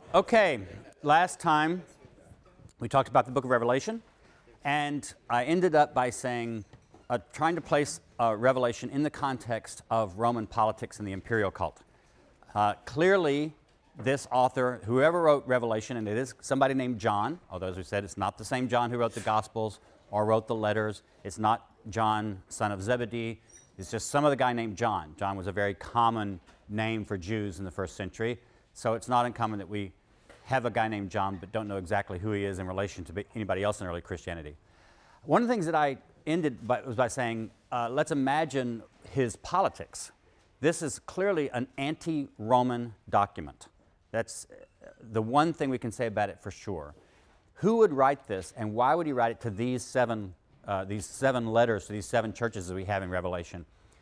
Okay, last time we talked about the book of Revelation, and I ended up by saying, trying to place Revelation in the context of Roman politics and the imperial cult. Clearly, this author, whoever wrote Revelation, and it is somebody named John, although as we said, it's not the same John who wrote the Gospels or wrote the letters. It's not John, son of Zebedee. It's just some other guy named John. John was a very common name for Jews in the first century, so it's not uncommon that we have a guy named John but don't know exactly who he is in relation to anybody else in early Christianity. One of the things that I ended was by saying, let's imagine his politics. This is clearly an anti-Roman document. That's the one thing we can say about it for sure. Who would write this, and why would he write it to these seven letters to these seven churches that we have in Revelation?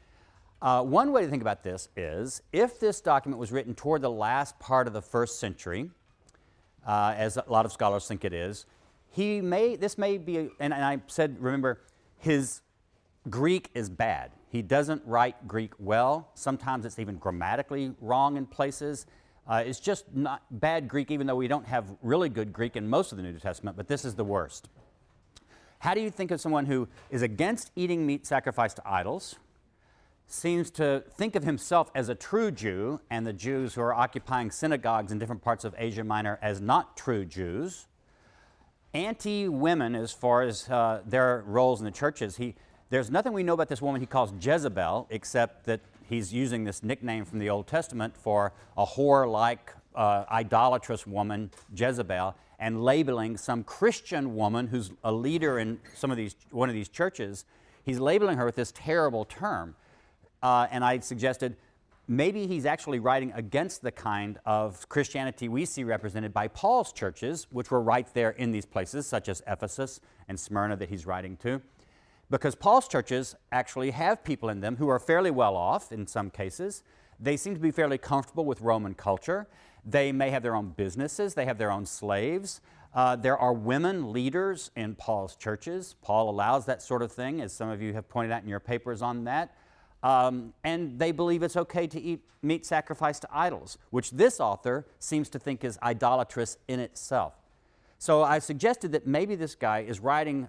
One way to think about this is, if this document was written toward the last part of the first century, as a lot of scholars think it is, this may be, and I said, remember, his Greek is bad. He doesn't write Greek well. Sometimes it's even grammatically wrong in places. It's just not bad Greek, even though we don't have really good Greek in most of the New Testament, but this is the worst. How do you think of someone who is against eating meat sacrificed to idols, seems to think of himself as a true Jew, and the Jews who are occupying synagogues in different parts of Asia Minor as not true Jews, anti-women as far as their roles in the churches? There's nothing we know about this woman he calls Jezebel, except that he's using this nickname from the Old Testament for a whore-like, idolatrous woman, Jezebel, and labeling some Christian woman who's a leader in one of these churches. He's labeling her with this terrible term. And I suggested maybe he's actually writing against the kind of Christianity we see represented by Paul's churches, which were right there in these places, such as Ephesus and Smyrna that he's writing to. Because Paul's churches actually have people in them who are fairly well off in some cases. They seem to be fairly comfortable with Roman culture. They may have their own businesses. They have their own slaves. There are women leaders in Paul's churches. Paul allows that sort of thing, as some of you have pointed out in your papers on that. And they believe it's okay to eat meat sacrificed to idols, which this author seems to think is idolatrous in itself. So I suggested that maybe this guy is writing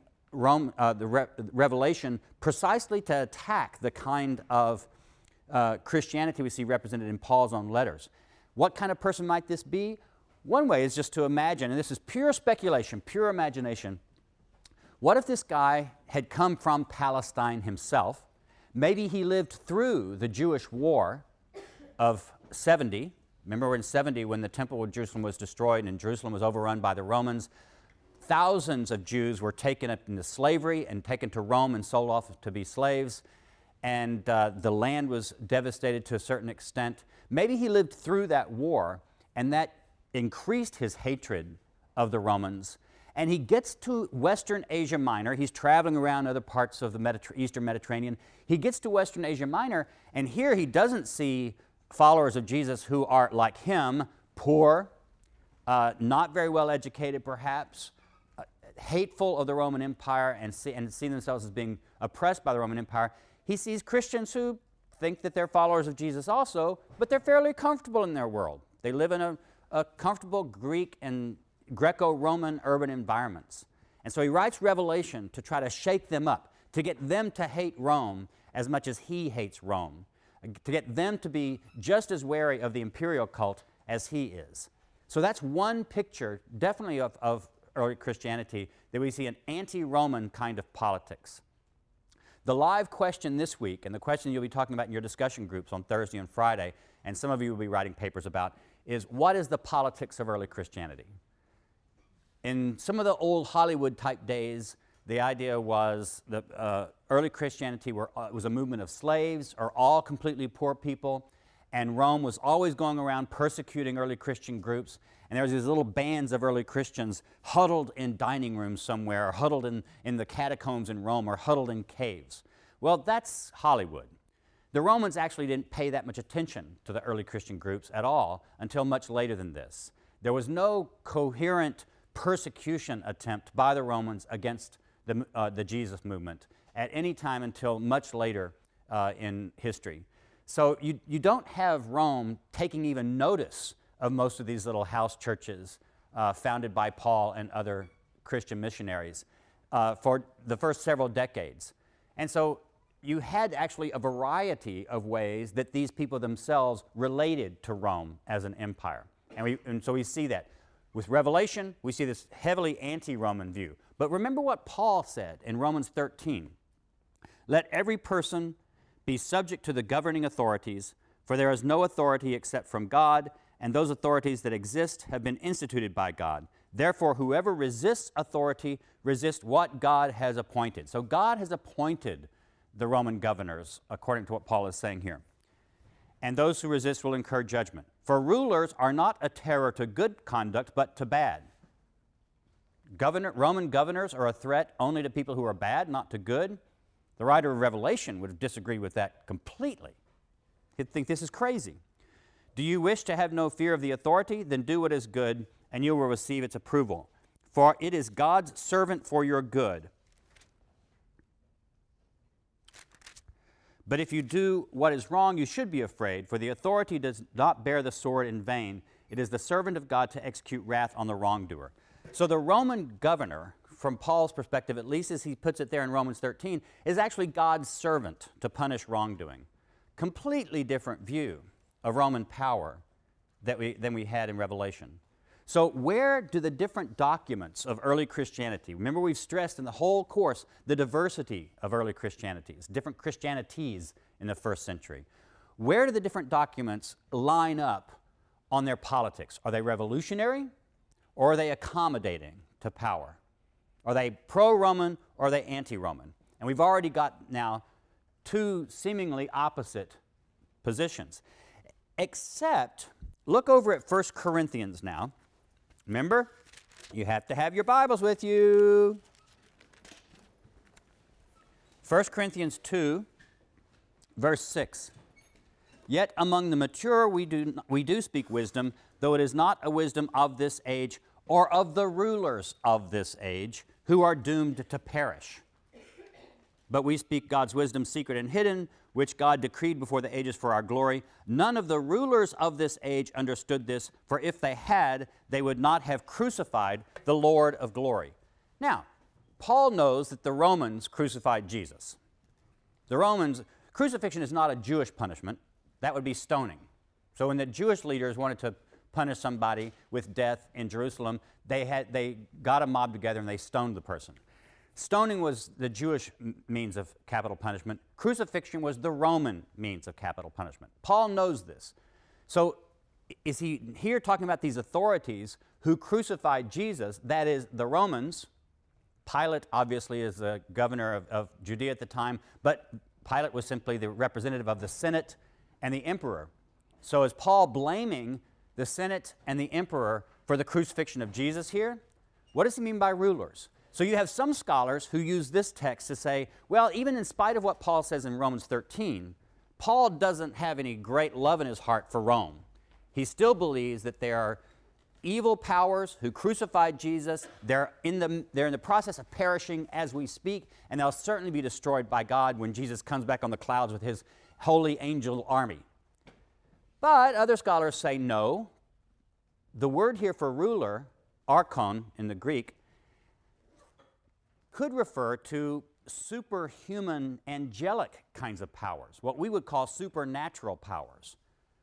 Revelation precisely to attack the kind of Christianity we see represented in Paul's own letters. What kind of person might this be? One way is just to imagine, and this is pure speculation, pure imagination. What if this guy had come from Palestine himself? Maybe he lived through the Jewish War of 70. Remember in 70 when the Temple of Jerusalem was destroyed and Jerusalem was overrun by the Romans? Thousands of Jews were taken up into slavery and taken to Rome and sold off to be slaves. And the land was devastated to a certain extent. Maybe he lived through that war, and that increased his hatred of the Romans. And he gets to Western Asia Minor. He's traveling around other parts of the Eastern Mediterranean. He gets to Western Asia Minor, and here he doesn't see followers of Jesus who are, like him, poor, not very well educated perhaps, hateful of the Roman Empire, and see themselves as being oppressed by the Roman Empire. He sees Christians who think that they're followers of Jesus also, but they're fairly comfortable in their world. They live in a comfortable Greek and Greco-Roman urban environments. And so he writes Revelation to try to shake them up, to get them to hate Rome as much as he hates Rome, to get them to be just as wary of the imperial cult as he is. So that's one picture, definitely of early Christianity, that we see an anti-Roman kind of politics. The live question this week, and the question you'll be talking about in your discussion groups on Thursday and Friday, and some of you will be writing papers about, is what is the politics of early Christianity? In some of the old Hollywood-type days, the idea was that early Christianity was a movement of slaves or all completely poor people, and Rome was always going around persecuting early Christian groups, and there was these little bands of early Christians huddled in dining rooms somewhere, or huddled in the catacombs in Rome, or huddled in caves. Well, that's Hollywood. The Romans actually didn't pay that much attention to the early Christian groups at all until much later than this. There was no coherent persecution attempt by the Romans against the Jesus movement at any time until much later in history. So you don't have Rome taking even notice of most of these little house churches founded by Paul and other Christian missionaries for the first several decades. And so you had actually a variety of ways that these people themselves related to Rome as an empire. And so we see that. With Revelation, we see this heavily anti-Roman view. But remember what Paul said in Romans 13. Let every person be subject to the governing authorities, for there is no authority except from God, and those authorities that exist have been instituted by God. Therefore, whoever resists authority resists what God has appointed. So God has appointed the Roman governors, according to what Paul is saying here. And those who resist will incur judgment. For rulers are not a terror to good conduct, but to bad. Roman governors are a threat only to people who are bad, not to good. The writer of Revelation would disagree with that completely. He'd think this is crazy. Do you wish to have no fear of the authority? Then do what is good, and you will receive its approval. For it is God's servant for your good. But if you do what is wrong, you should be afraid, for the authority does not bear the sword in vain. It is the servant of God to execute wrath on the wrongdoer. So the Roman governor, from Paul's perspective, at least as he puts it there in Romans 13, is actually God's servant to punish wrongdoing. Completely different view of Roman power than we had in Revelation. So where do the different documents of early Christianity, remember we've stressed in the whole course the diversity of early Christianities, different Christianities in the first century. Where do the different documents line up on their politics? Are they revolutionary or are they accommodating to power? Are they pro-Roman or are they anti-Roman? And we've already got now two seemingly opposite positions. Except, look over at 1 Corinthians now. Remember, you have to have your Bibles with you. 1 Corinthians 2, verse 6. Yet among the mature we do speak wisdom, though it is not a wisdom of this age or of the rulers of this age, who are doomed to perish. But we speak God's wisdom secret and hidden, which God decreed before the ages for our glory. None of the rulers of this age understood this, for if they had, they would not have crucified the Lord of glory. Now, Paul knows that the Romans crucified Jesus. Crucifixion is not a Jewish punishment. That would be stoning. So when the Jewish leaders wanted to punish somebody with death in Jerusalem, they got a mob together and they stoned the person. Stoning was the Jewish means of capital punishment. Crucifixion was the Roman means of capital punishment. Paul knows this. So is he here talking about these authorities who crucified Jesus, that is, the Romans? Pilate obviously is the governor of Judea at the time, but Pilate was simply the representative of the Senate and the emperor. So is Paul blaming the Senate and the emperor for the crucifixion of Jesus here? What does he mean by rulers? So you have some scholars who use this text to say, well, even in spite of what Paul says in Romans 13, Paul doesn't have any great love in his heart for Rome. He still believes that there are evil powers who crucified Jesus. They're in the process of perishing as we speak, and they'll certainly be destroyed by God when Jesus comes back on the clouds with his holy angel army. But other scholars say no. The word here for ruler, archon in the Greek, could refer to superhuman, angelic kinds of powers, what we would call supernatural powers.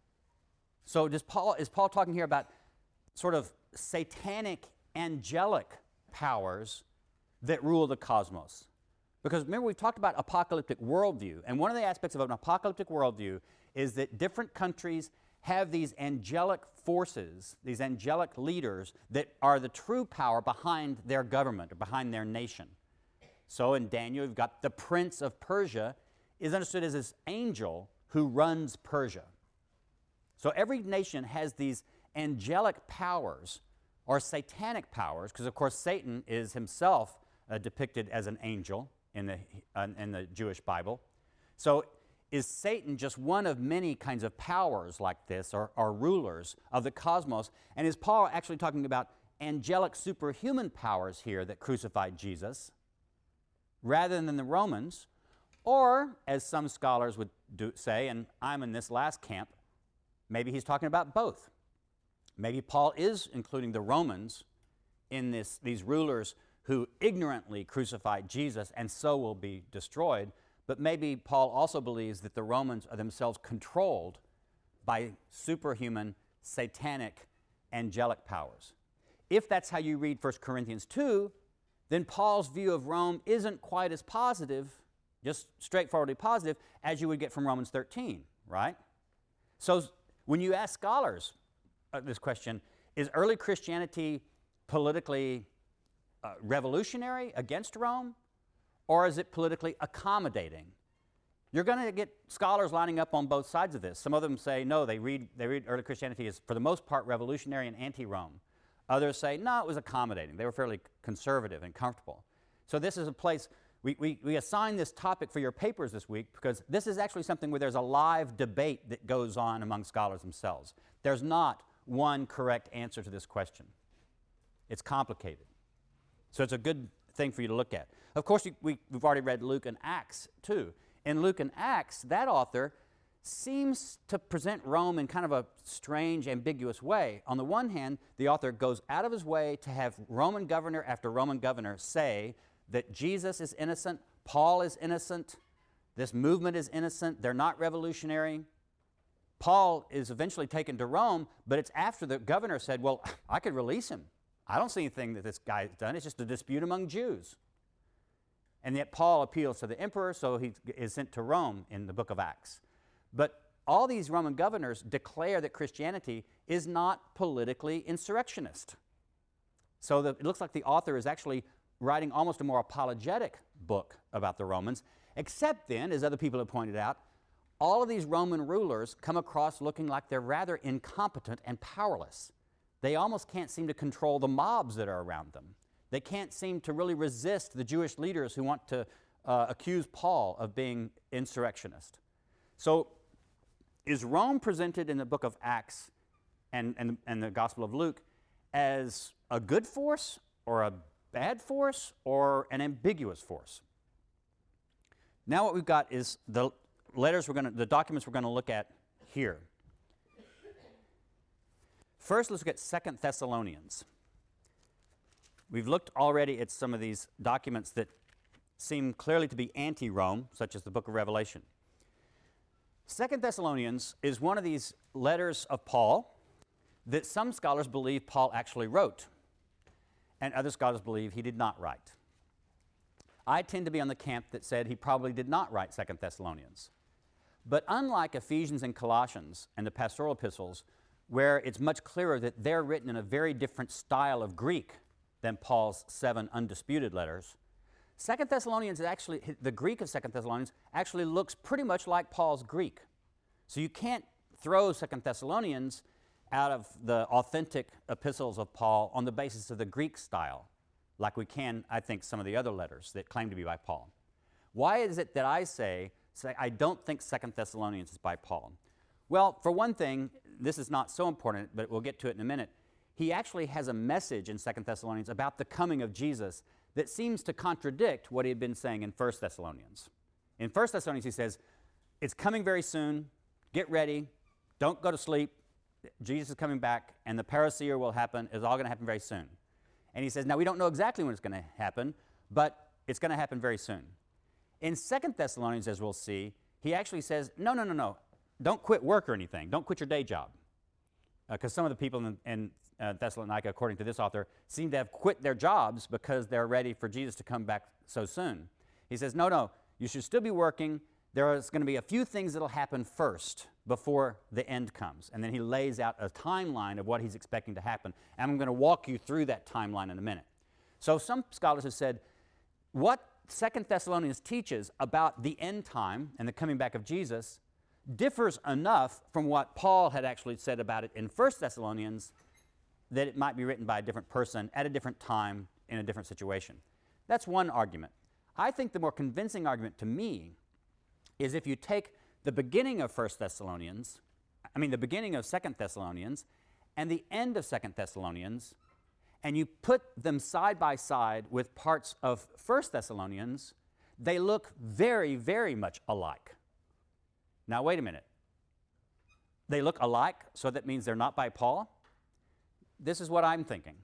So is Paul talking here about sort of satanic, angelic powers that rule the cosmos? Because remember, we've talked about apocalyptic worldview, and one of the aspects of an apocalyptic worldview is that different countries have these angelic forces, these angelic leaders that are the true power behind their government or behind their nation. So in Daniel, you've got the prince of Persia is understood as this angel who runs Persia. So every nation has these angelic powers or satanic powers, because of course Satan is himself depicted as an angel in the Jewish Bible. So is Satan just one of many kinds of powers like this, or rulers of the cosmos? And is Paul actually talking about angelic superhuman powers here that crucified Jesus, rather than the Romans? Or, as some scholars would say, and I'm in this last camp, maybe he's talking about both. Maybe Paul is including the Romans in these rulers who ignorantly crucified Jesus and so will be destroyed. But maybe Paul also believes that the Romans are themselves controlled by superhuman, satanic, angelic powers. If that's how you read 1 Corinthians 2, then Paul's view of Rome isn't quite as positive, just straightforwardly positive, as you would get from Romans 13, right? So when you ask scholars this question, is early Christianity politically revolutionary against Rome, or is it politically accommodating? You're going to get scholars lining up on both sides of this. Some of them say, no, they read early Christianity as, for the most part, revolutionary and anti-Rome. Others say, no, it was accommodating. They were fairly conservative and comfortable. So this is a place, we assign this topic for your papers this week because this is actually something where there's a live debate that goes on among scholars themselves. There's not one correct answer to this question. It's complicated. So it's a good thing for you to look at. Of course, we've already read Luke and Acts too. In Luke and Acts, that author seems to present Rome in kind of a strange, ambiguous way. On the one hand, the author goes out of his way to have Roman governor after Roman governor say that Jesus is innocent, Paul is innocent, this movement is innocent, they're not revolutionary. Paul is eventually taken to Rome, but it's after the governor said, well, I could release him. I don't see anything that this guy's done. It's just a dispute among Jews. And yet Paul appeals to the emperor, so he is sent to Rome in the book of Acts. But all these Roman governors declare that Christianity is not politically insurrectionist. So it looks like the author is actually writing almost a more apologetic book about the Romans, except then, as other people have pointed out, all of these Roman rulers come across looking like they're rather incompetent and powerless. They almost can't seem to control the mobs that are around them. They can't seem to really resist the Jewish leaders who want to accuse Paul of being insurrectionist. So is Rome presented in the book of Acts and the Gospel of Luke as a good force or a bad force or an ambiguous force? Now what we've got is the documents we're going to look at here. First, let's look at 2 Thessalonians. We've looked already at some of these documents that seem clearly to be anti-Rome, such as the book of Revelation. 2 Thessalonians is one of these letters of Paul that some scholars believe Paul actually wrote, and other scholars believe he did not write. I tend to be on the camp that said he probably did not write 2 Thessalonians. But unlike Ephesians and Colossians and the pastoral epistles, where it's much clearer that they're written in a very different style of Greek than Paul's 7 undisputed letters, 2 Thessalonians is actually, the Greek of 2 Thessalonians actually looks pretty much like Paul's Greek. So you can't throw 2 Thessalonians out of the authentic epistles of Paul on the basis of the Greek style, like we can, I think, some of the other letters that claim to be by Paul. Why is it that I say I don't think 2 Thessalonians is by Paul? Well, for one thing, this is not so important, but we'll get to it in a minute. He actually has a message in 2 Thessalonians about the coming of Jesus that seems to contradict what he had been saying in 1 Thessalonians. In 1 Thessalonians, he says, it's coming very soon, get ready, don't go to sleep, Jesus is coming back, and the parousia will happen, it's all going to happen very soon. And he says, now we don't know exactly when it's going to happen, but it's going to happen very soon. In 2 Thessalonians, as we'll see, he actually says, no, don't quit work or anything, don't quit your day job. Because some of the people in Thessalonica, according to this author, seem to have quit their jobs because they're ready for Jesus to come back so soon. He says, no, you should still be working. There is going to be a few things that will happen first before the end comes. And then he lays out a timeline of what he's expecting to happen. And I'm going to walk you through that timeline in a minute. So some scholars have said, what 2 Thessalonians teaches about the end time and the coming back of Jesus differs enough from what Paul had actually said about it in 1 Thessalonians that it might be written by a different person at a different time in a different situation. That's one argument. I think the more convincing argument to me is if you take the beginning of 2 Thessalonians and the end of 2 Thessalonians, and you put them side by side with parts of 1 Thessalonians, they look very, very much alike. Now, wait a minute. They look alike, so that means they're not by Paul? this is what I'm thinking.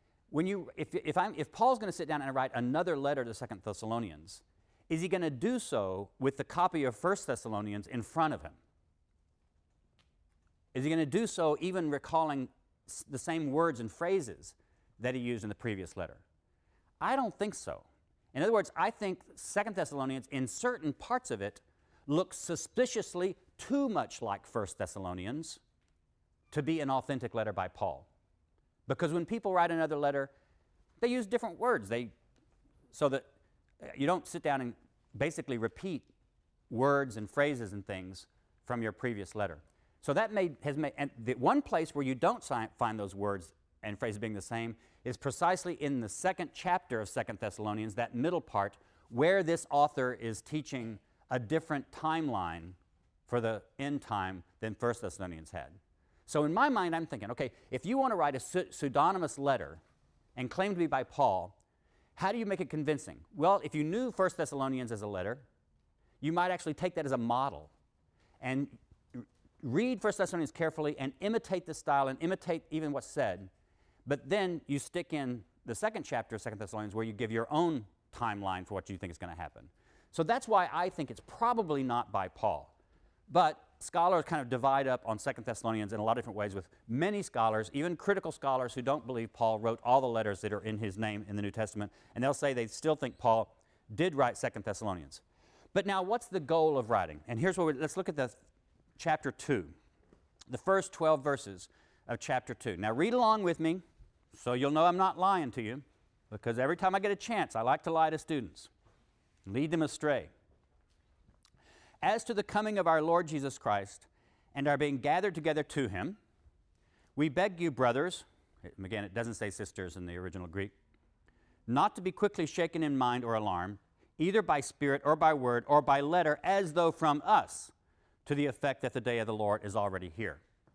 If Paul's going to sit down and write another letter to 2 Thessalonians, is he going to do so with the copy of 1 Thessalonians in front of him? Is he going to do so even recalling the same words and phrases that he used in the previous letter? I don't think so. In other words, I think 2 Thessalonians, in certain parts of it, looks suspiciously too much like 1 Thessalonians to be an authentic letter by Paul. Because when people write another letter, they use different words. So that you don't sit down and basically repeat words and phrases and things from your previous letter. So that and the one place where you don't find those words and phrases being the same is precisely in the second chapter of 2 Thessalonians, that middle part, where this author is teaching a different timeline for the end time than 1 Thessalonians had. So in my mind, I'm thinking, okay, if you want to write a pseudonymous letter and claim to be by Paul, how do you make it convincing? Well, if you knew 1 Thessalonians as a letter, you might actually take that as a model and read 1 Thessalonians carefully and imitate the style and imitate even what's said. But then you stick in the second chapter of 2 Thessalonians where you give your own timeline for what you think is going to happen. So that's why I think it's probably not by Paul. But scholars kind of divide up on 2 Thessalonians in a lot of different ways, with many scholars, even critical scholars who don't believe Paul wrote all the letters that are in his name in the New Testament, and they'll say they still think Paul did write 2 Thessalonians. But now, what's the goal of writing? And here's what let's look at the chapter 2, the first 12 verses of chapter 2. Now, read along with me so you'll know I'm not lying to you, because every time I get a chance, I like to lie to students, lead them astray. As to the coming of our Lord Jesus Christ and our being gathered together to him, we beg you, brothers, again, it doesn't say sisters in the original Greek, not to be quickly shaken in mind or alarmed, either by spirit or by word or by letter, as though from us, to the effect that the day of the Lord is already here.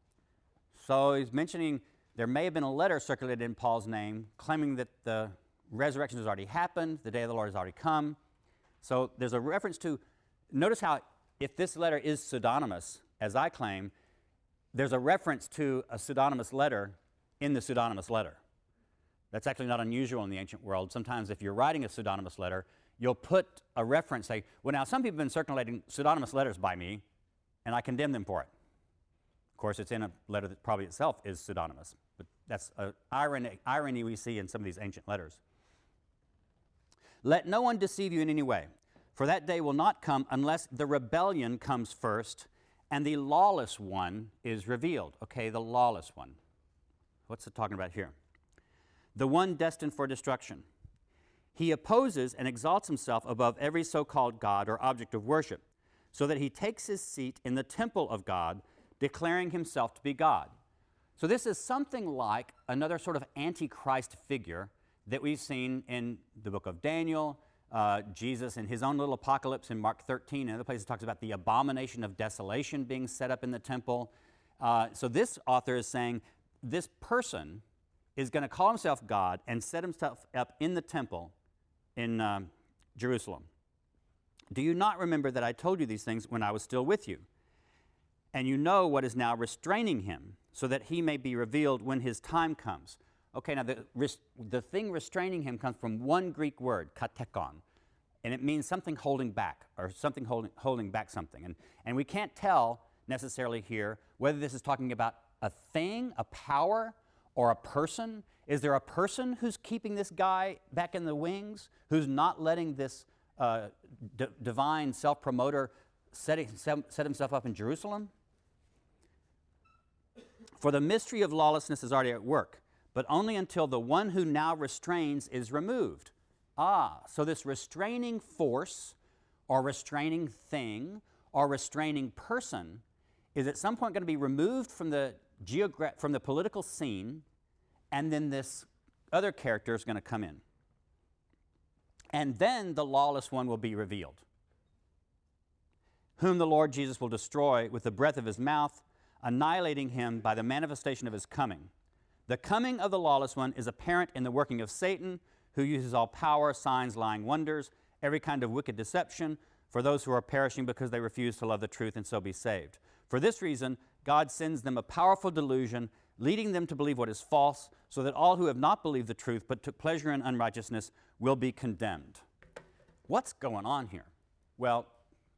So he's mentioning there may have been a letter circulated in Paul's name claiming that the resurrection has already happened, the day of the Lord has already come. So there's a reference to, notice how if this letter is pseudonymous, as I claim, there's a reference to a pseudonymous letter in the pseudonymous letter. That's actually not unusual in the ancient world. Sometimes if you're writing a pseudonymous letter, you'll put a reference, say, well, now some people have been circulating pseudonymous letters by me, and I condemn them for it. Of course, it's in a letter that probably itself is pseudonymous, but that's an irony we see in some of these ancient letters. Let no one deceive you in any way, for that day will not come unless the rebellion comes first and the lawless one is revealed. Okay, the lawless one. What's it talking about here? The one destined for destruction. He opposes and exalts himself above every so-called God or object of worship, so that he takes his seat in the temple of God, declaring himself to be God. So this is something like another sort of antichrist figure that we've seen in the book of Daniel. Jesus in his own little apocalypse in Mark 13 and other places talks about the abomination of desolation being set up in the temple. So this author is saying this person is going to call himself God and set himself up in the temple in Jerusalem. Do you not remember that I told you these things when I was still with you? And you know what is now restraining him, so that he may be revealed when his time comes. Okay, now the thing restraining him comes from one Greek word, katekon, and it means something holding back, or something holding back something. And we can't tell necessarily here whether this is talking about a thing, a power, or a person. Is there a person who's keeping this guy back in the wings, who's not letting this divine self-promoter set himself up in Jerusalem? For the mystery of lawlessness is already at work, but only until the one who now restrains is removed. So this restraining force, or restraining thing, or restraining person is at some point going to be removed from the political scene, and then this other character is going to come in. And then the lawless one will be revealed, whom the Lord Jesus will destroy with the breath of his mouth, annihilating him by the manifestation of his coming. The coming of the lawless one is apparent in the working of Satan, who uses all power, signs, lying wonders, every kind of wicked deception, for those who are perishing because they refuse to love the truth and so be saved. For this reason, God sends them a powerful delusion leading them to believe what is false, so that all who have not believed the truth but took pleasure in unrighteousness will be condemned. What's going on here? Well,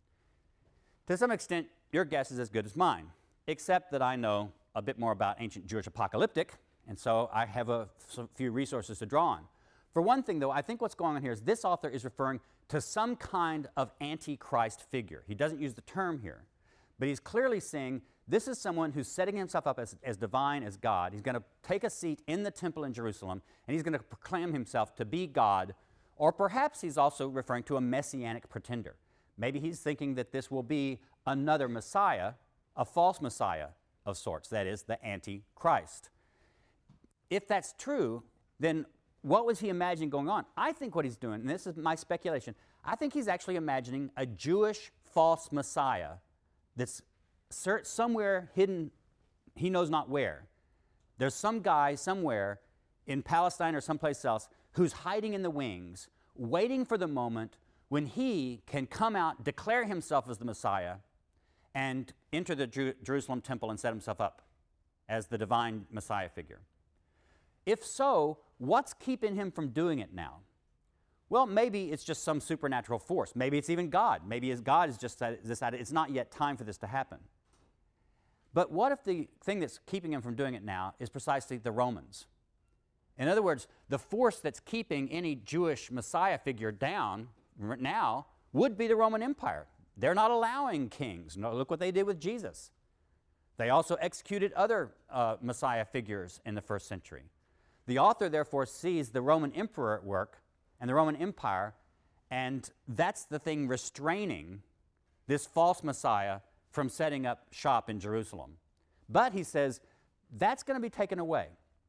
to some extent, your guess is as good as mine, except that I know a bit more about ancient Jewish apocalyptic, and so I have a few resources to draw on. For one thing, though, I think what's going on here is this author is referring to some kind of antichrist figure. He doesn't use the term here, but he's clearly saying this is someone who's setting himself up as divine as God. He's going to take a seat in the temple in Jerusalem, and he's going to proclaim himself to be God, or perhaps he's also referring to a messianic pretender. Maybe he's thinking that this will be another Messiah, a false Messiah of sorts, that is, the Antichrist. If that's true, then what was he imagining going on? I think what he's doing, and this is my speculation, I think he's actually imagining a Jewish false Messiah that's somewhere hidden, he knows not where. There's some guy somewhere in Palestine or someplace else who's hiding in the wings, waiting for the moment when he can come out, declare himself as the Messiah, and enter the Jerusalem temple and set himself up as the divine Messiah figure. If so, what's keeping him from doing it now? Well, maybe it's just some supernatural force. Maybe it's even God. Maybe God has just decided it's not yet time for this to happen. But what if the thing that's keeping him from doing it now is precisely the Romans? In other words, the force that's keeping any Jewish Messiah figure down now would be the Roman Empire. They're not allowing kings. No, look what they did with Jesus. They also executed other Messiah figures in the first century. The author, therefore, sees the Roman emperor at work and the Roman Empire, and that's the thing restraining this false Messiah from setting up shop in Jerusalem. But he says, that's going to be taken away.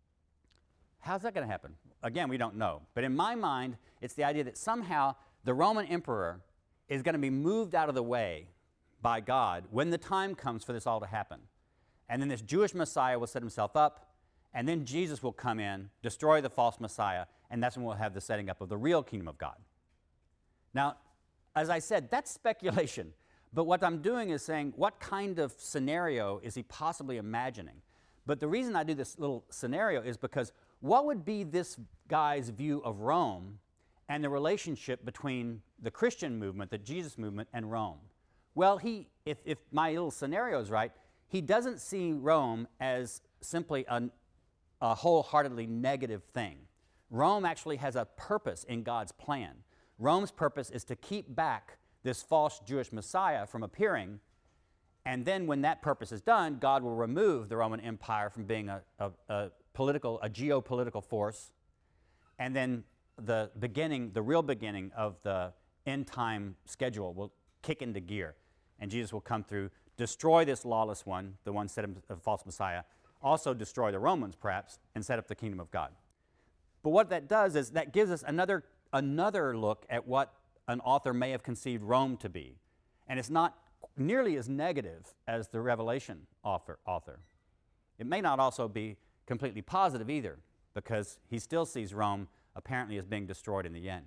How's that going to happen? Again, we don't know. But in my mind, it's the idea that somehow the Roman emperor is going to be moved out of the way by God when the time comes for this all to happen. And then this Jewish Messiah will set himself up, and then Jesus will come in, destroy the false Messiah, and that's when we'll have the setting up of the real kingdom of God. Now, as I said, that's speculation. But what I'm doing is saying, what kind of scenario is he possibly imagining? But the reason I do this little scenario is because what would be this guy's view of Rome and the relationship between the Christian movement, the Jesus movement, and Rome? Well, if my little scenario is right, he doesn't see Rome as simply a wholeheartedly negative thing. Rome actually has a purpose in God's plan. Rome's purpose is to keep back this false Jewish Messiah from appearing, and then when that purpose is done, God will remove the Roman Empire from being a geopolitical force, and then the real beginning of the end time schedule will kick into gear, and Jesus will come through, destroy this lawless one, the one set up a false Messiah, also destroy the Romans perhaps, and set up the kingdom of God. But what that does is that gives us another look at what an author may have conceived Rome to be. And it's not nearly as negative as the Revelation author. It may not also be completely positive either, because he still sees Rome apparently as being destroyed in the end.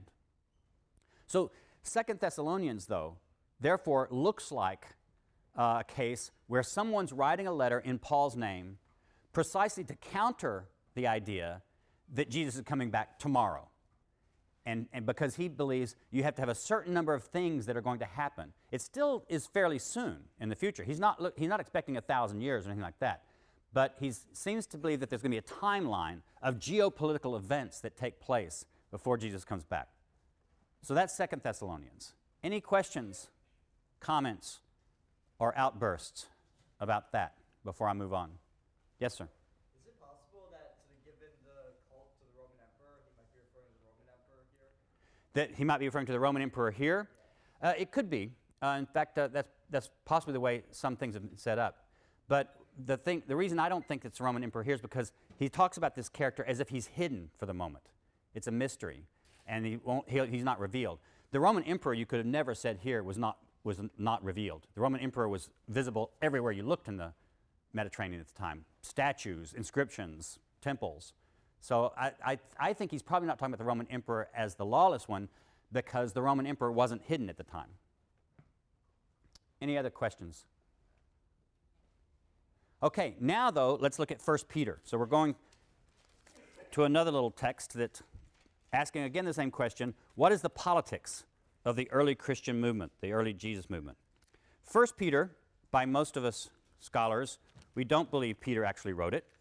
So 2 Thessalonians, though, therefore looks like a case where someone's writing a letter in Paul's name precisely to counter the idea that Jesus is coming back tomorrow. And because he believes you have to have a certain number of things that are going to happen. It still is fairly soon in the future. He's not expecting 1,000 years or anything like that. But he seems to believe that there's going to be a timeline of geopolitical events that take place before Jesus comes back. So that's 2 Thessalonians. Any questions, comments, or outbursts about that before I move on? Yes, sir. Is it possible that, given the cult to the Roman emperor, he might be referring to the Roman emperor here? That he might be referring to the Roman emperor here? It could be. In fact, that's possibly the way some things have been set up. But the reason I don't think it's the Roman emperor here is because he talks about this character as if he's hidden for the moment. It's a mystery, and he's not revealed. The Roman emperor, you could have never said here, was not revealed. The Roman emperor was visible everywhere you looked in the Mediterranean at the time. Statues, inscriptions, temples. So I think he's probably not talking about the Roman emperor as the lawless one, because the Roman emperor wasn't hidden at the time. Any other questions? Okay, now though, let's look at 1 Peter. So we're going to another little text that's asking again the same question. What is the politics of the early Christian movement, the early Jesus movement? 1 Peter, by most of us scholars, we don't believe Peter actually wrote it.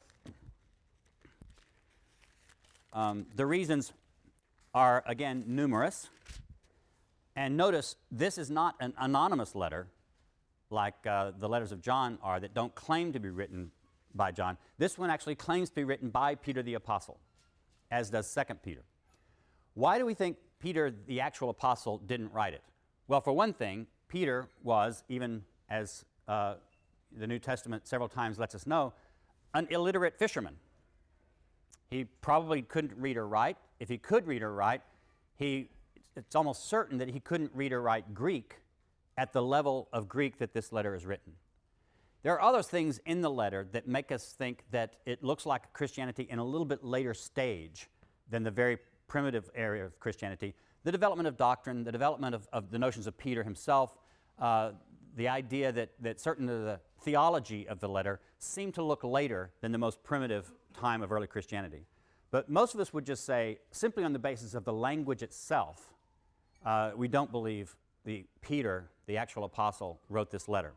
The reasons are, again, numerous. And notice, this is not an anonymous letter like the letters of John are that don't claim to be written by John. This one actually claims to be written by Peter the Apostle, as does 2 Peter. Why do we think Peter, the actual apostle, didn't write it? Well, for one thing, Peter was, even as the New Testament several times lets us know, an illiterate fisherman. He probably couldn't read or write. If he could read or write, it's almost certain that he couldn't read or write Greek at the level of Greek that this letter is written. There are other things in the letter that make us think that it looks like Christianity in a little bit later stage than the very primitive area of Christianity. The development of doctrine, the development of the notions of Peter himself, the idea that certain of the theology of the letter seem to look later than the most primitive time of early Christianity. But most of us would just say, simply on the basis of the language itself, we don't believe Peter, the actual apostle, wrote this letter.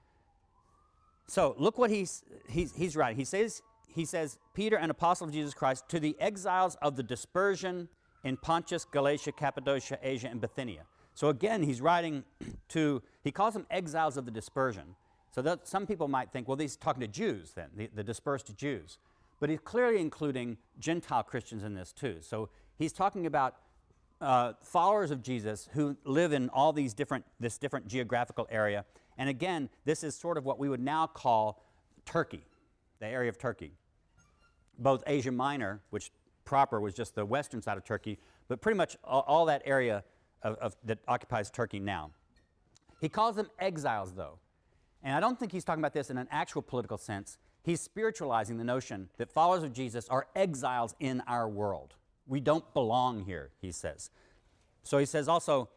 So look what he's writing. He says, Peter, an apostle of Jesus Christ, to the exiles of the dispersion in Pontus, Galatia, Cappadocia, Asia, and Bithynia. So again, he's writing he calls them exiles of the dispersion. So that some people might think, well, he's talking to Jews then, the dispersed Jews. But he's clearly including Gentile Christians in this too. So he's talking about followers of Jesus who live in all this different geographical area. And again, this is sort of what we would now call Turkey, the area of Turkey. Both Asia Minor, which proper was just the western side of Turkey, but pretty much all that area that occupies Turkey now. He calls them exiles, though. And I don't think he's talking about this in an actual political sense. He's spiritualizing the notion that followers of Jesus are exiles in our world. We don't belong here, he says. So he says also,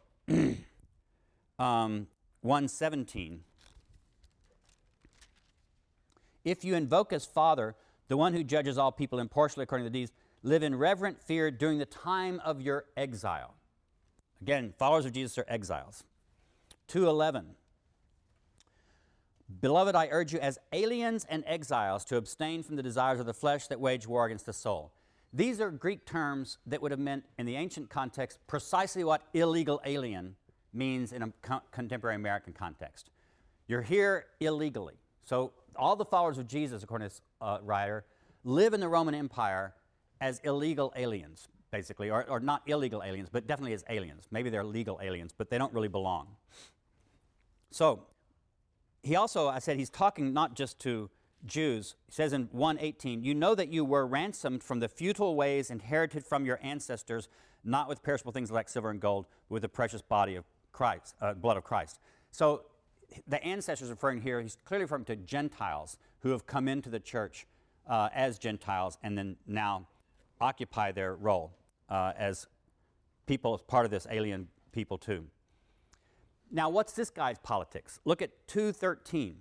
1:17, if you invoke as Father, the one who judges all people impartially according to the deeds, live in reverent fear during the time of your exile. Again, followers of Jesus are exiles. 2:11, beloved, I urge you as aliens and exiles to abstain from the desires of the flesh that wage war against the soul. These are Greek terms that would have meant, in the ancient context, precisely what illegal alien means in a contemporary American context. You're here illegally. So all the followers of Jesus, according to this writer, live in the Roman Empire as illegal aliens, basically, or not illegal aliens, but definitely as aliens. Maybe they're legal aliens, but they don't really belong. So he also, I said, he's talking not just to Jews. He says in 1:18, you know that you were ransomed from the futile ways inherited from your ancestors, not with perishable things like silver and gold, but with the precious body of Christ, blood of Christ. So the ancestors referring here, he's clearly referring to Gentiles who have come into the church as Gentiles and then now occupy their role as people, as part of this alien people too. Now, what's this guy's politics? Look at 2:13.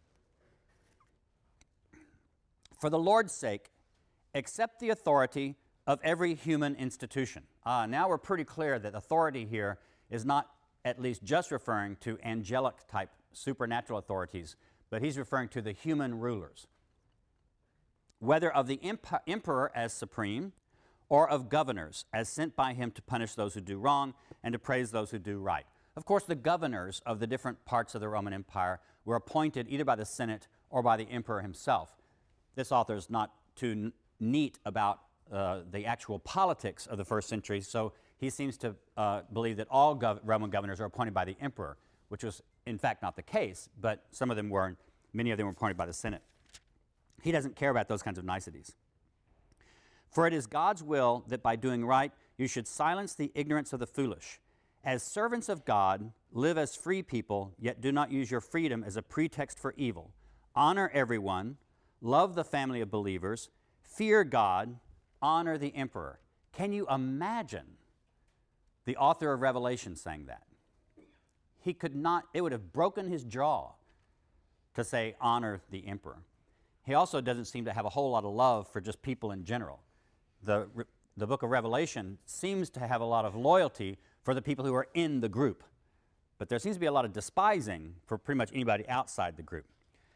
For the Lord's sake, accept the authority of every human institution. Now we're pretty clear that authority here is not at least just referring to angelic type supernatural authorities, but he's referring to the human rulers. Whether of the emperor as supreme, or of governors as sent by him to punish those who do wrong and to praise those who do right. Of course, the governors of the different parts of the Roman Empire were appointed either by the Senate or by the emperor himself. This author is not too neat about the actual politics of the first century, so he seems to believe that all Roman governors are appointed by the emperor, which was in fact not the case, but some of them were, and many of them were appointed by the Senate. He doesn't care about those kinds of niceties. For it is God's will that by doing right you should silence the ignorance of the foolish. As servants of God, live as free people, yet do not use your freedom as a pretext for evil. Honor everyone, love the family of believers, fear God, honor the emperor. Can you imagine the author of Revelation saying that? He could not, it would have broken his jaw to say, honor the emperor. he also doesn't seem to have a whole lot of love for just people in general. The book of Revelation seems to have a lot of loyalty for the people who are in the group, but there seems to be a lot of despising for pretty much anybody outside the group.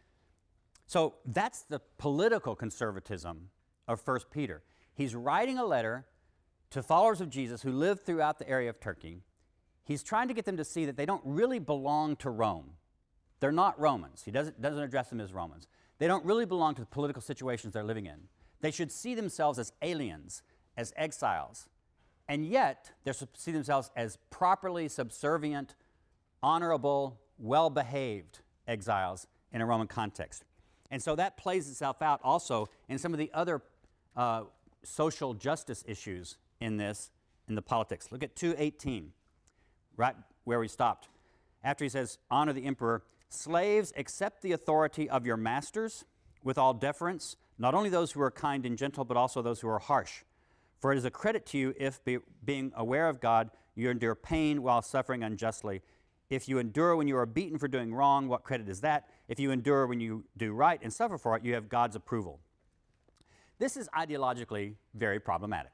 So that's the political conservatism of 1 Peter. He's writing a letter to followers of Jesus who live throughout the area of Turkey. He's trying to get them to see that they don't really belong to Rome. They're not Romans. He doesn't address them as Romans. They don't really belong to the political situations they're living in. They should see themselves as aliens, as exiles, and yet they see themselves as properly subservient, honorable, well-behaved exiles in a Roman context. And so that plays itself out also in some of the other social justice issues in the politics. Look at 2:18, right where we stopped. After he says, honor the emperor, slaves, accept the authority of your masters with all deference, not only those who are kind and gentle, but also those who are harsh. For it is a credit to you if, being aware of God, you endure pain while suffering unjustly. If you endure when you are beaten for doing wrong, what credit is that? If you endure when you do right and suffer for it, you have God's approval. This is ideologically very problematic.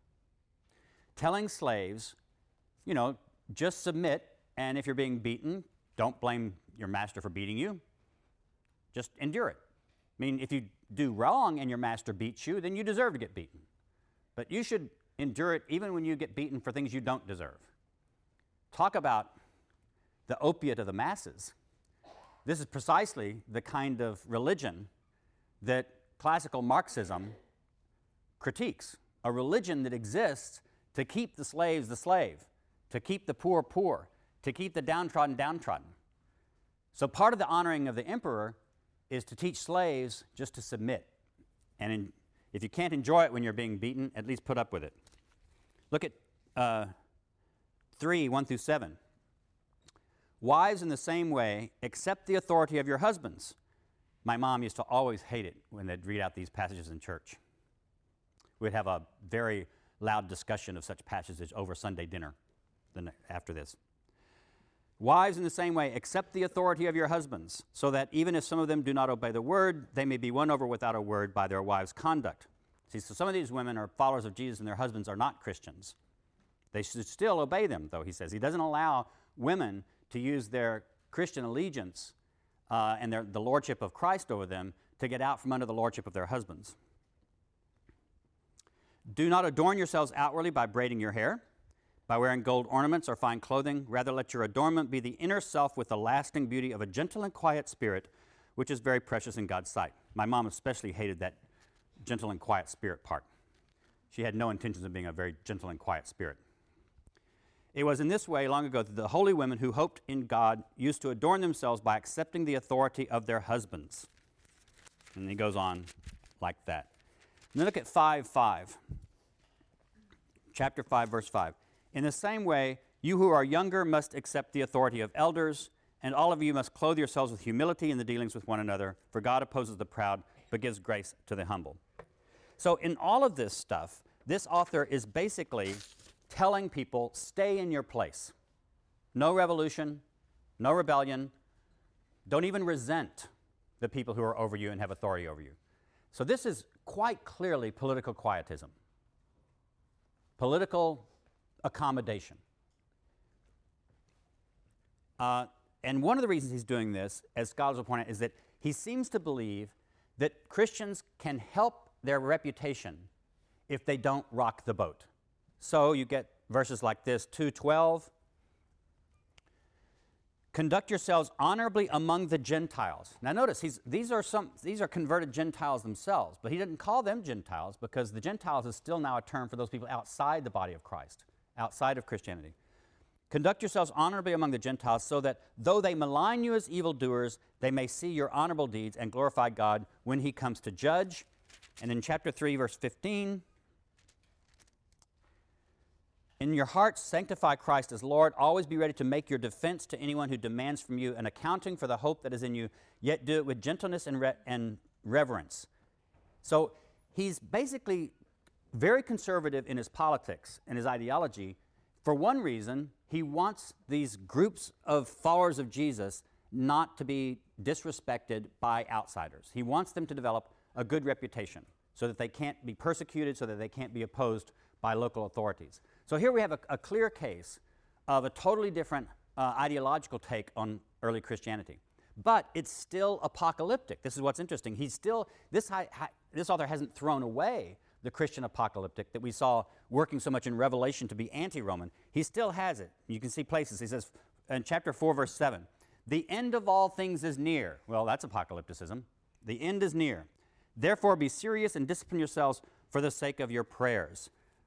Telling slaves, just submit, and if you're being beaten, don't blame your master for beating you. Just endure it. I mean, if you do wrong and your master beats you, then you deserve to get beaten. But you should endure it even when you get beaten for things you don't deserve. Talk about the opiate of the masses. This is precisely the kind of religion that classical Marxism critiques. A religion that exists to keep the slave, to keep the poor poor, to keep the downtrodden downtrodden. So part of the honoring of the emperor is to teach slaves just to submit. And if you can't enjoy it when you're being beaten, at least put up with it. Look at 3:1-7. Wives, in the same way, accept the authority of your husbands. My mom used to always hate it when they'd read out these passages in church. We'd have a very loud discussion of such passages over Sunday dinner after this. Wives, in the same way, accept the authority of your husbands, so that even if some of them do not obey the word, they may be won over without a word by their wives' conduct. See, so some of these women are followers of Jesus and their husbands are not Christians. They should still obey them, though, he says. He doesn't allow women to use their Christian allegiance and the lordship of Christ over them to get out from under the lordship of their husbands. Do not adorn yourselves outwardly by braiding your hair, by wearing gold ornaments or fine clothing. Rather, let your adornment be the inner self with the lasting beauty of a gentle and quiet spirit, which is very precious in God's sight. My mom especially hated that gentle and quiet spirit part. She had no intentions of being a very gentle and quiet spirit. It was in this way long ago that the holy women who hoped in God used to adorn themselves by accepting the authority of their husbands. And he goes on like that. And then look at 5:5. Chapter 5, verse 5. In the same way, you who are younger must accept the authority of elders, and all of you must clothe yourselves with humility in the dealings with one another, for God opposes the proud, but gives grace to the humble. So in all of this stuff, this author is basically telling people, stay in your place. No revolution, no rebellion. Don't even resent the people who are over you and have authority over you. So this is quite clearly political quietism, political accommodation. And one of the reasons he's doing this, as scholars will point out, is that he seems to believe that Christians can help their reputation if they don't rock the boat. So you get verses like this, 2:12. Conduct yourselves honorably among the Gentiles. Now notice, these are converted Gentiles themselves, but he didn't call them Gentiles because the Gentiles is still now a term for those people outside the body of Christ, outside of Christianity. Conduct yourselves honorably among the Gentiles so that though they malign you as evildoers, they may see your honorable deeds and glorify God when he comes to judge. And in chapter 3, verse 15, in your hearts, sanctify Christ as Lord. Always be ready to make your defense to anyone who demands from you an accounting for the hope that is in you, yet do it with gentleness and reverence. So he's basically very conservative in his politics and his ideology. For one reason, he wants these groups of followers of Jesus not to be disrespected by outsiders. He wants them to develop a good reputation so that they can't be persecuted, so that they can't be opposed by local authorities. So here we have a clear case of a totally different ideological take on early Christianity. But it's still apocalyptic. This is what's interesting. This author hasn't thrown away the Christian apocalyptic that we saw working so much in Revelation to be anti-Roman. He still has it. You can see places. He says in chapter 4, verse 7, the end of all things is near. Well, that's apocalypticism. The end is near. Therefore, be serious and discipline yourselves for the sake of your prayers.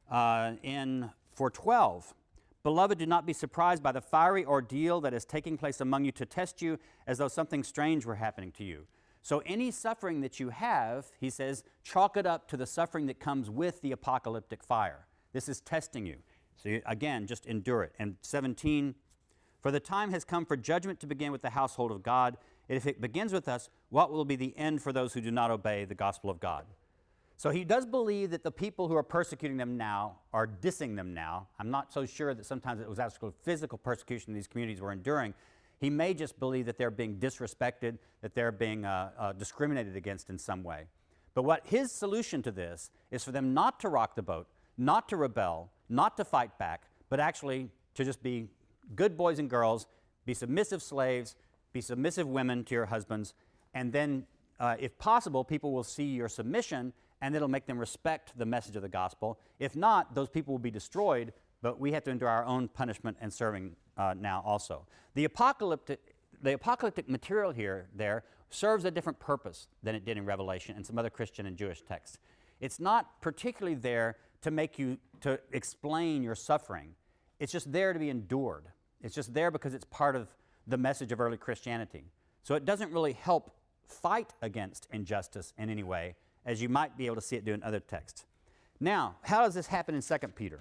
In 4:12, beloved, do not be surprised by the fiery ordeal that is taking place among you to test you as though something strange were happening to you. So any suffering that you have, he says, chalk it up to the suffering that comes with the apocalyptic fire. This is testing you. So again, just endure it. And 17, for the time has come for judgment to begin with the household of God. If it begins with us, what will be the end for those who do not obey the gospel of God? So he does believe that the people who are persecuting them now are dissing them now. I'm not so sure that sometimes it was actual physical persecution these communities were enduring. He may just believe that they're being disrespected, that they're being discriminated against in some way. But what his solution to this is for them not to rock the boat, not to rebel, not to fight back, but actually to just be good boys and girls, be submissive slaves, be submissive women to your husbands, and then, if possible, people will see your submission and it'll make them respect the message of the gospel. If not, those people will be destroyed, but we have to endure our own punishment and serving now also. The apocalyptic material there serves a different purpose than it did in Revelation and some other Christian and Jewish texts. It's not particularly there to make you, to explain your suffering. It's just there to be endured. It's just there because it's part of the message of early Christianity. So it doesn't really help fight against injustice in any way, as you might be able to see it do in other texts. Now, how does this happen in 2 Peter?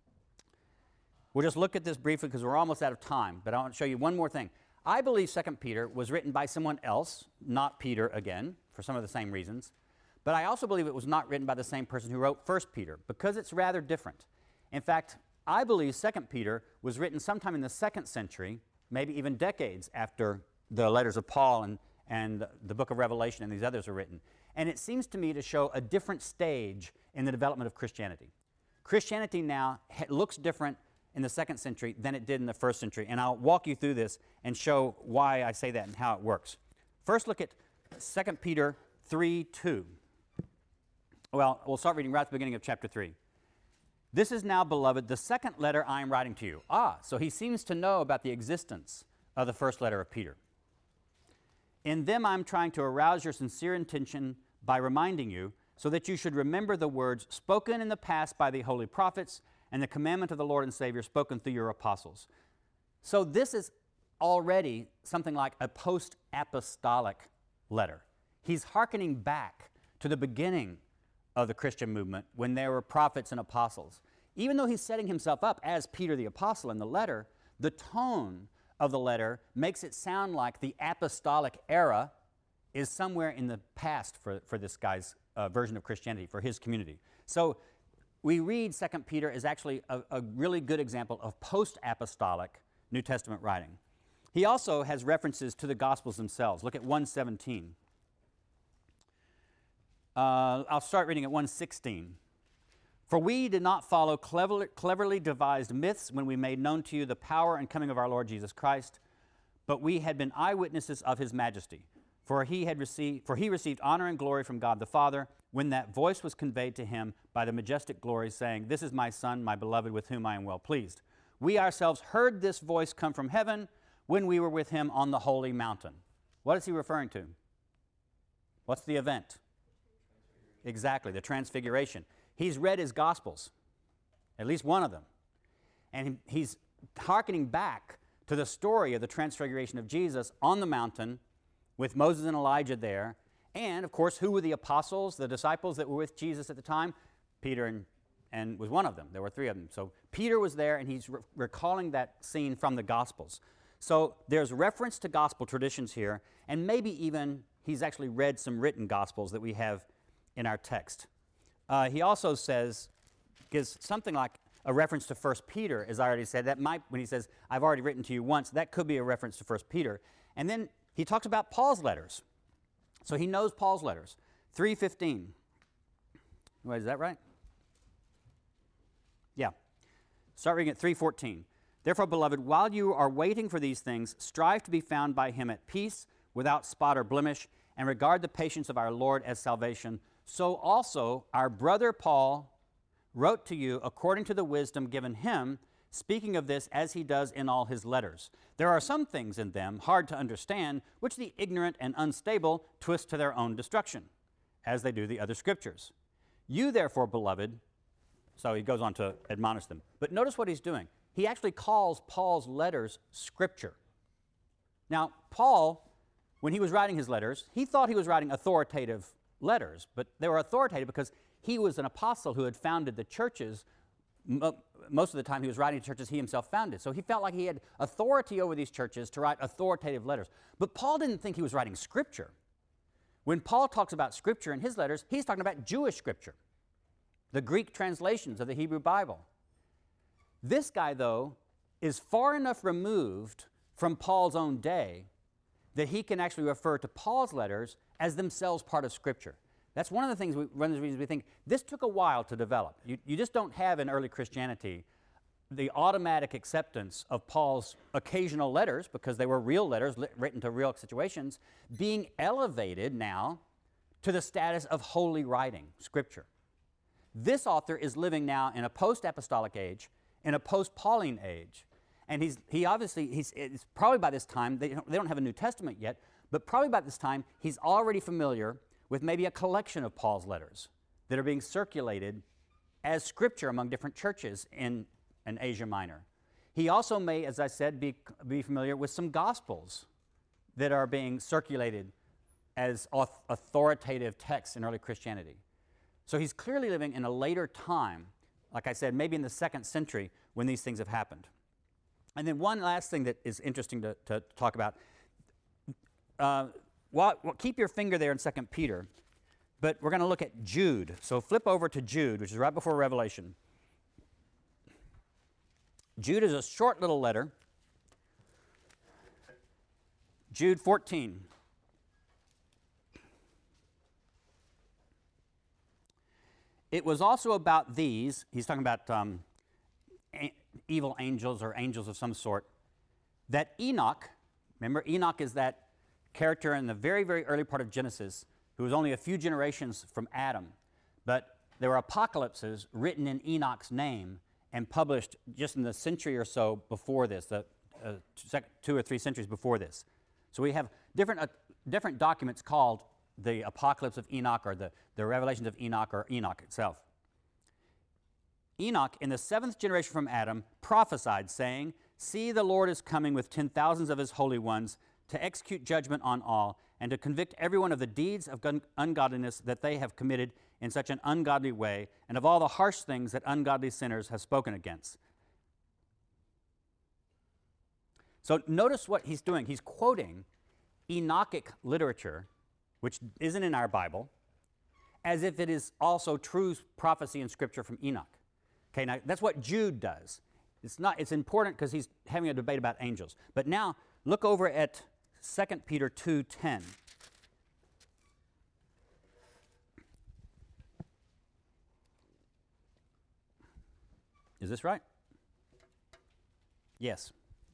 We'll just look at this briefly because we're almost out of time, but I want to show you one more thing. I believe 2 Peter was written by someone else, not Peter again, for some of the same reasons. But I also believe it was not written by the same person who wrote 1 Peter because it's rather different. In fact, I believe 2 Peter was written sometime in the 2nd century, maybe even decades after the letters of Paul and the book of Revelation and these others were written. And it seems to me to show a different stage in the development of Christianity. Christianity now looks different in the 2nd century than it did in the 1st century. And I'll walk you through this and show why I say that and how it works. First, look at 2 Peter 3:2. Well, we'll start reading right at the beginning of chapter 3. This is now, beloved, the second letter I am writing to you. So he seems to know about the existence of the first letter of Peter. In them I'm trying to arouse your sincere intention by reminding you, so that you should remember the words spoken in the past by the holy prophets and the commandment of the Lord and Savior spoken through your apostles. So this is already something like a post-apostolic letter. He's hearkening back to the beginning of the Christian movement when there were prophets and apostles. Even though he's setting himself up as Peter the apostle in the letter, the tone of the letter makes it sound like the apostolic era is somewhere in the past for this guy's version of Christianity, for his community. So we read 2 Peter as actually a really good example of post-apostolic New Testament writing. He also has references to the Gospels themselves. Look at 1:17. I'll start reading at 1:16. For we did not follow cleverly devised myths when we made known to you the power and coming of our Lord Jesus Christ, but we had been eyewitnesses of his majesty. For he received honor and glory from God the Father when that voice was conveyed to him by the majestic glory, saying, "This is my Son, my beloved, with whom I am well pleased." We ourselves heard this voice come from heaven when we were with him on the holy mountain. What is he referring to? What's the event? Exactly, the Transfiguration. He's read his Gospels, at least one of them. And he's hearkening back to the story of the Transfiguration of Jesus on the mountain with Moses and Elijah there. And, of course, who were the apostles, the disciples that were with Jesus at the time? Peter and was one of them. There were three of them. So Peter was there, and he's recalling that scene from the Gospels. So there's reference to gospel traditions here, and maybe even he's actually read some written Gospels that we have in our text. He also gives something like a reference to 1 Peter, as I already said. That might, when he says, I've already written to you once, that could be a reference to 1 Peter. And then he talks about Paul's letters. So he knows Paul's letters. 3:15. Wait, is that right? Yeah. Start reading at 3:14. Therefore, beloved, while you are waiting for these things, strive to be found by him at peace, without spot or blemish, and regard the patience of our Lord as salvation. So also our brother Paul wrote to you according to the wisdom given him, speaking of this as he does in all his letters. There are some things in them hard to understand, which the ignorant and unstable twist to their own destruction, as they do the other scriptures. You therefore, beloved, so he goes on to admonish them. But notice what he's doing. He actually calls Paul's letters scripture. Now, Paul, when he was writing his letters, he thought he was writing authoritative letters, but they were authoritative because he was an apostle who had founded the churches. Most of the time he was writing churches he himself founded. So he felt like he had authority over these churches to write authoritative letters. But Paul didn't think he was writing scripture. When Paul talks about scripture in his letters, he's talking about Jewish scripture, the Greek translations of the Hebrew Bible. This guy, though, is far enough removed from Paul's own day that he can actually refer to Paul's letters as themselves part of scripture. That's one of the things, one of the reasons we think this took a while to develop. You just don't have in early Christianity the automatic acceptance of Paul's occasional letters, because they were real letters written to real situations, being elevated now to the status of holy writing, scripture. This author is living now in a post-apostolic age, in a post-Pauline age, and it's probably by this time, they don't have a New Testament yet, but probably by this time, he's already familiar with maybe a collection of Paul's letters that are being circulated as scripture among different churches in Asia Minor. He also may, as I said, be familiar with some gospels that are being circulated as authoritative texts in early Christianity. So he's clearly living in a later time, like I said, maybe in the 2nd century when these things have happened. And then one last thing that is interesting to talk about. Keep your finger there in 2 Peter, but we're going to look at Jude. So flip over to Jude, which is right before Revelation. Jude is a short little letter. Jude 14. It was also about these, he's talking about evil angels or angels of some sort, that Enoch, remember Enoch is that character in the very, very early part of Genesis who was only a few generations from Adam, but there were apocalypses written in Enoch's name and published just in the century or so before this, the 2 or 3 centuries before this. So we have different documents called the Apocalypse of Enoch or the Revelations of Enoch or Enoch itself. Enoch, in the 7th generation from Adam, prophesied, saying, "See, the Lord is coming with 10,000s of his holy ones to execute judgment on all and to convict everyone of the deeds of ungodliness that they have committed in such an ungodly way, and of all the harsh things that ungodly sinners have spoken against." So notice what he's doing. He's quoting Enochic literature, which isn't in our Bible, as if it is also true prophecy in Scripture from Enoch. Okay, now that's what Jude does. It's important because he's having a debate about angels. But now look over at 2 Peter 2:10. Is this right? Yes.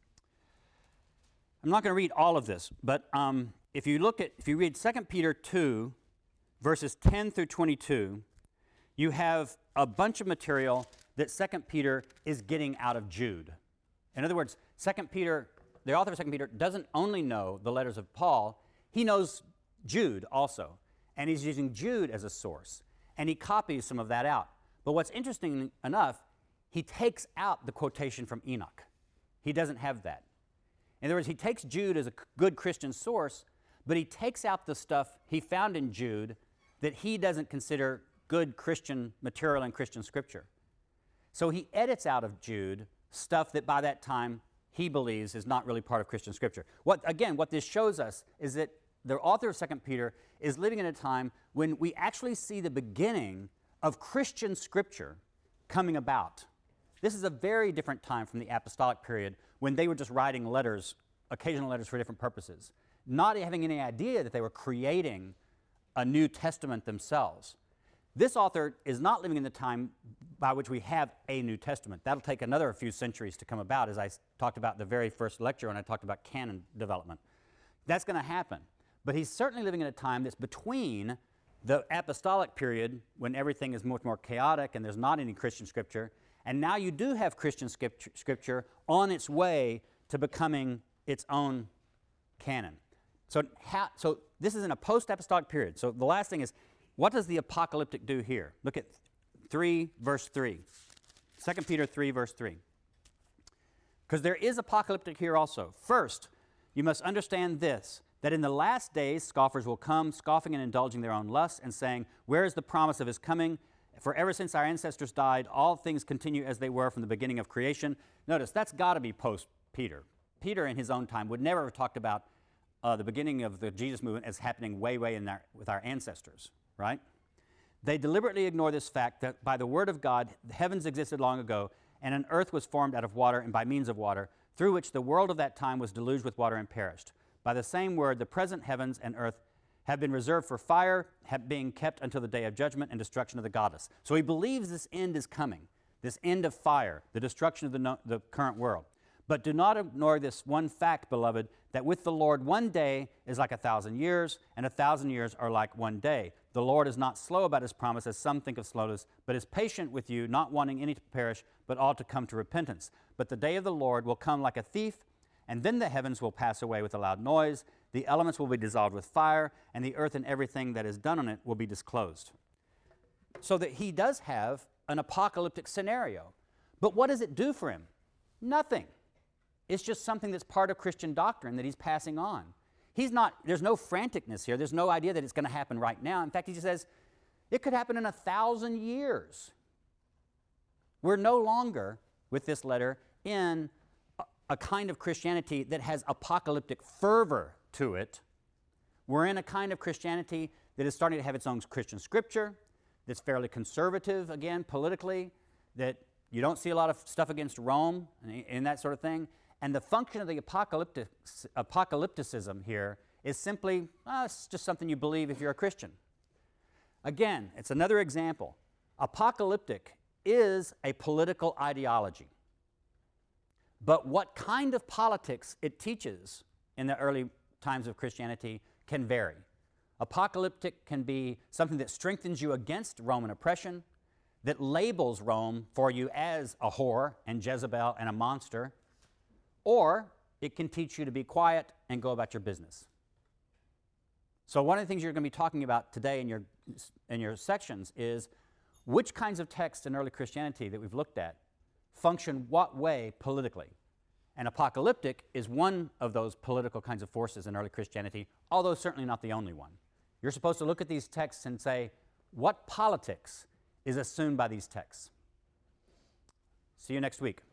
I'm not going to read all of this, but if you read 2 Peter 2, verses 10 through 22, you have a bunch of material that 2 Peter is getting out of Jude. In other words, 2 Peter, the author of 2 Peter, doesn't only know the letters of Paul, he knows Jude also. And he's using Jude as a source. And he copies some of that out. But what's interesting enough, he takes out the quotation from Enoch. He doesn't have that. In other words, he takes Jude as a good Christian source, but he takes out the stuff he found in Jude that he doesn't consider good Christian material in Christian scripture. So he edits out of Jude stuff that by that time he believes is not really part of Christian scripture. What this shows us is that the author of 2 Peter is living in a time when we actually see the beginning of Christian scripture coming about. This is a very different time from the apostolic period when they were just writing letters occasional letters for different purposes, not having any idea that they were creating a New Testament themselves. This author is not living in the time by which we have a New Testament. That'll take another few centuries to come about, as I talked about in the very first lecture when I talked about canon development. That's going to happen. But he's certainly living in a time that's between the apostolic period, when everything is much more chaotic and there's not any Christian scripture, and now you do have Christian scripture on its way to becoming its own canon. So this is in a post-apostolic period. So the last thing is, what does the apocalyptic do here? Look at 3, verse 3. 2 Peter 3, verse 3. Because there is apocalyptic here also. First, you must understand this, that in the last days scoffers will come, scoffing and indulging their own lusts, and saying, where is the promise of his coming? For ever since our ancestors died, all things continue as they were from the beginning of creation. Notice, that's got to be post-Peter. Peter, in his own time, would never have talked about the beginning of the Jesus movement as happening way with our ancestors, right? They deliberately ignore this fact that by the word of God, the heavens existed long ago, and an earth was formed out of water and by means of water, through which the world of that time was deluged with water and perished. By the same word, the present heavens and earth have been reserved for fire, being kept until the day of judgment and destruction of the godless. So he believes this end is coming, this end of fire, the destruction of the current world. But do not ignore this one fact, beloved, that with the Lord 1 day is like 1,000 years, and 1,000 years are like 1 day. The Lord is not slow about his promise, as some think of slowness, but is patient with you, not wanting any to perish, but all to come to repentance. But the day of the Lord will come like a thief, and then the heavens will pass away with a loud noise, the elements will be dissolved with fire, and the earth and everything that is done on it will be disclosed. So that he does have an apocalyptic scenario. But what does it do for him? Nothing. It's just something that's part of Christian doctrine that he's passing on. There's no franticness here. There's no idea that it's going to happen right now. In fact, he just says, it could happen in 1,000 years. We're no longer, with this letter, in a kind of Christianity that has apocalyptic fervor to it. We're in a kind of Christianity that is starting to have its own Christian scripture, that's fairly conservative, again, politically, that you don't see a lot of stuff against Rome and that sort of thing. And the function of the apocalypticism here is simply, it's just something you believe if you're a Christian. Again, it's another example. Apocalyptic is a political ideology. But what kind of politics it teaches in the early times of Christianity can vary. Apocalyptic can be something that strengthens you against Roman oppression, that labels Rome for you as a whore and Jezebel and a monster, or it can teach you to be quiet and go about your business. So one of the things you're going to be talking about today in your sections is which kinds of texts in early Christianity that we've looked at function what way politically. And apocalyptic is one of those political kinds of forces in early Christianity, although certainly not the only one. You're supposed to look at these texts and say, what politics is assumed by these texts? See you next week.